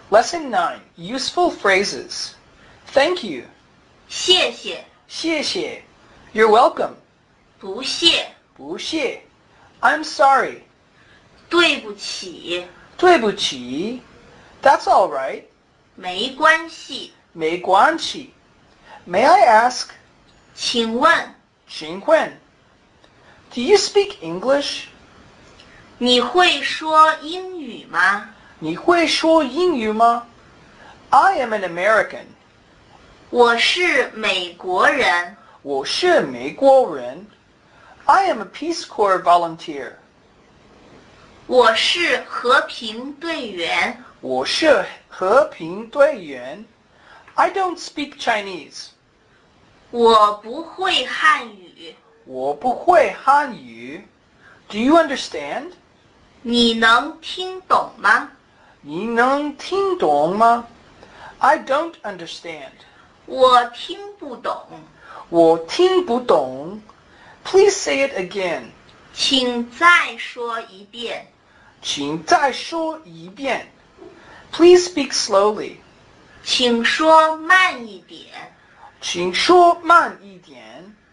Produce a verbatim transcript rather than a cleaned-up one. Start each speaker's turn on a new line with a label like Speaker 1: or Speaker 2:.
Speaker 1: Lesson nine. Useful phrases. Thank you.
Speaker 2: 谢谢，
Speaker 1: 谢谢. You're welcome.
Speaker 2: 不谢，
Speaker 1: 不谢. I'm sorry.
Speaker 2: 对不起，
Speaker 1: 对不起. That's all right.
Speaker 2: 没关系，
Speaker 1: 没关系. May I ask?
Speaker 2: 请问
Speaker 1: 请问 Do you speak English?
Speaker 2: 你会说英语吗？
Speaker 1: 你会说英语吗? I am an American.
Speaker 2: 我是美国人，
Speaker 1: 我是美国人. I am a Peace Corps volunteer.
Speaker 2: 我是和平队员，
Speaker 1: 我是和平队员. I don't speak Chinese.
Speaker 2: 我不会汉语，
Speaker 1: 我不会汉语. Do you understand?
Speaker 2: 你能听懂吗？
Speaker 1: 你能听懂吗? I don't understand.
Speaker 2: 我听不懂，
Speaker 1: 我听不懂. Please say it again.
Speaker 2: 请再说一遍。
Speaker 1: 请再说一遍. Please speak slowly.
Speaker 2: 请说慢一点。
Speaker 1: 请说慢一点.